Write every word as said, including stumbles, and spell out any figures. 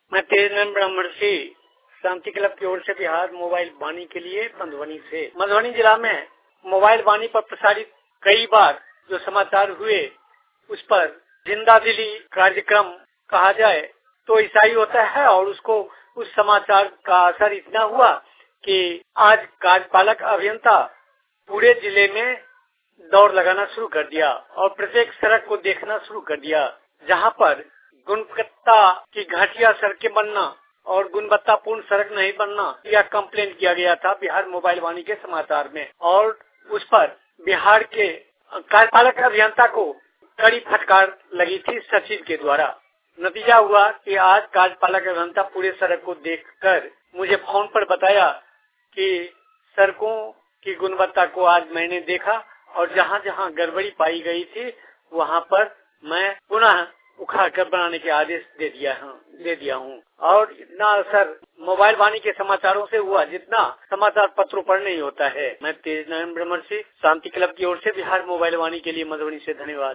मैं तेज नंद ब्राह्मण से शांति क्लब की ओर से बिहार मोबाइल वाणी के लिए मधुबनी से मधुबनी जिला में मोबाइल वाणी पर प्रसारित कई बार जो समाचार हुए उस पर जिंदा दिली कार्यक्रम कहा जाए तो ऐसा ही होता है। और उसको उस समाचार का असर इतना हुआ कि आज कार्यपालक अभियंता पूरे जिले में दौड़ लगाना शुरू कर दिया और प्रत्येक सड़क को देखना शुरू कर दिया, जहां पर गुणवत्ता की घटिया सड़कें बनना और गुणवत्तापूर्ण सड़क नहीं बनना यह कंप्लेन किया गया था बिहार मोबाइल वाणी के समाचार में। और उस पर बिहार के कार्यपालक अभियंता को कड़ी फटकार लगी थी सचिव के द्वारा। नतीजा हुआ कि आज कार्यपालक अभियंता पूरे सड़क को देखकर मुझे फोन पर बताया कि सड़कों की गुणवत्ता को आज मैंने देखा और जहां जहां गड़बड़ी पाई गई थी वहां पर मैं पुनः उखाड़ कर बनाने के आदेश दे दिया हूँ दे दिया हूँ। और इतना असर मोबाइल वाणी के समाचारों से हुआ जितना समाचार पत्रों पर नहीं होता है। मैं तेज नयन ब्रह्मण से शांति क्लब की ओर से बिहार मोबाइल वाणी के लिए मधुबनी से धन्यवाद।